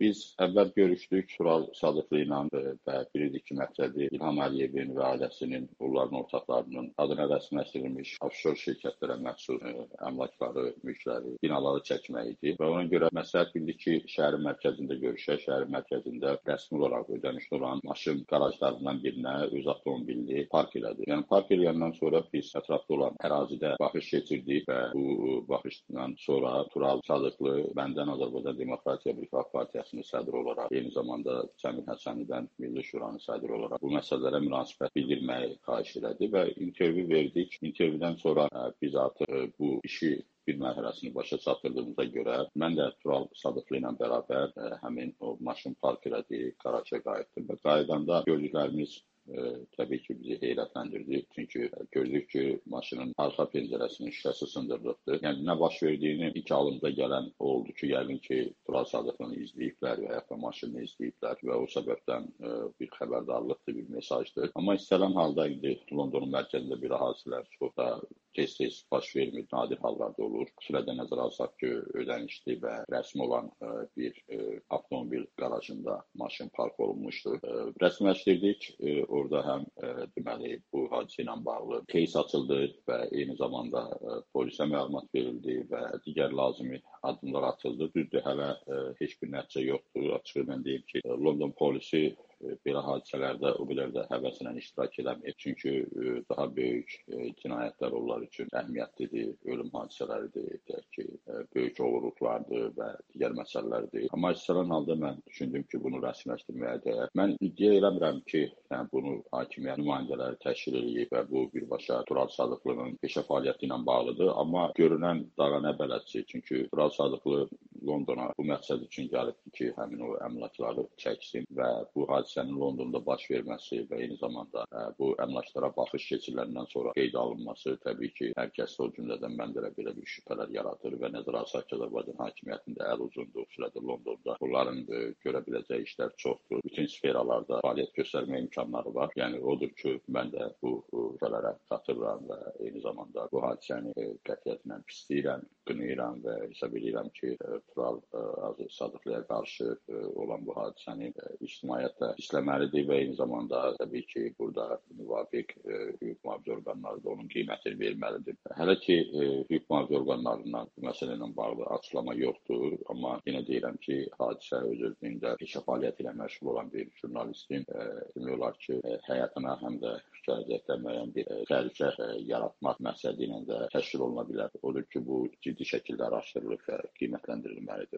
Biz əvvəl görüşdük Tural Sadıqlı ilə və bilirdik ki, məqsədi İlham Əliyevin və ailəsinin, onların ortaqlarının adına rəsmiləşdirilmiş offshore şirkətlərə məxsus əmlakları, mülkləri, binaları çəkmək idi və ona görə məsləhət bildik ki, şəhərin mərkəzində görüşək, şəhərin mərkəzində rəsmi olaraq ödənişli olan maşın qarajlarından birinə öz avtomobilini park elədi. Yəni park eləyəndən sonra biz ətrafda olan ərazidə baxış keçirdik və bu baxışdan sonra Tural Sadıqlı məndən Azərbaycan Demokratiya Birləşmə Partiyasının sədri olaraq, eyni zamanda Cəmil Həsənidən Milli Şuranın sədri olaraq bu məsələlərə münasibət bildirməyi xahiş elədi və intervyu verdik. İntervyudan sonra biz artıq bu işi bir mərhələsini başa çatdırdığımıza görə mən də Tural Sadıqlı ilə bərabər həmin o maşın park elədiyi qaraja qayıtdım və qayıdanda gördüklərimiz təbii ki, bizi heyrətləndirdi. Çünki gördük ki, maşının arxa pəncərəsinin şüşəsi sındırılıbdır. Yəni, nə baş verdiyini ilk halımıza gələn oldu ki, yəqin ki, Tural Sadıqlını izləyiblər və yaxud da maşını izləyiblər və o səbəbdən bir xəbərdarlıqdır, bir mesajdır. Amma istənilən halda indi Londonun mərkəzində bir hadisələr çox da tez-tez baş vermir, nadir hallarda olur. Xüsusilə nəzərə alsaq ki, ödənişli və rəsmi olan bir avtomobil qarajında maşın park olunmuşdur. Rəsmiləşdirdik. Orada həm deməli bu hadisə ilə bağlı keys açıldı və eyni zamanda polisə məlumat verildi və digər lazımi addımlar atıldı. Düzdür, hələ heç bir nəticə yoxdur. Açıqdan deyim ki, London polisi belə hadisələrdə o qədər də həvəslə iştirak eləmir. Çünki daha böyük cinayətlər onlar üçün əhəmiyyətlidir, ölüm hadisələridir, deyək ki, böyük oğurluqlardır və digər məsələlərdir. Amma istənilən halda mən düşündüm ki, bunu rəsmiləşdirməyə dəyər. Mən iddia eləmirəm ki, yəni bunu hakimiyyət nümayəndələri təşkil edib və bu birbaşa Tural Sadıqlının peşə fəaliyyəti ilə bağlıdır. Amma görünən dağa nə bələdçi, çünki Tural Sadıqlı Londona bu məqsəd üçün gəlibdir ki, həmin o əmlakları çəksin və bu hadisənin Londonda baş verməsi və eyni zamanda bu əmlaklara baxış keçiriləndən sonra qeydə alınması təbii ki, hər kəs o cümlədən məndə də belə bir şübhələr yaradır və nəzərə alsaq ki, Azərbaycan hakimiyyətində əl uzundur, xüsusilə Londonda onların görə biləcəyi işlər çoxdur. Bütün sferalarda fəaliyyət göstərmə imkanları var. Yəni odur ki, mən də bu şübhələrə qatılıram və eyni zamanda bu hadisəni qətiyyətlə pisləyirəm, qınayıram və hesab edirəm ki, Tural Sadıqlıya qarşı olan bu hadisəni ictimaiyyətlə pisləməlidir və eyni zamanda təbii ki, burada müvafiq hüquq mühafizə orqanları da onun qiymətini verməlidir. Hələ ki, hüquq mühafizə orqanlarından bu məsələ ilə bağlı açıqlama yoxdur, amma yenə deyirəm ki, hadisə öz-özlüyündə peşə fəaliyyəti ilə məşğul olan bir jurnalistin demək olar ki, həyatına həm də gələcəkdə müəyyən bir təhlükə yaratmaq məqsədi ilə də təşkil oluna bilər. Odur ki, bu ciddi şəkildə araşdırılıb və qiymətləndirilməlidir.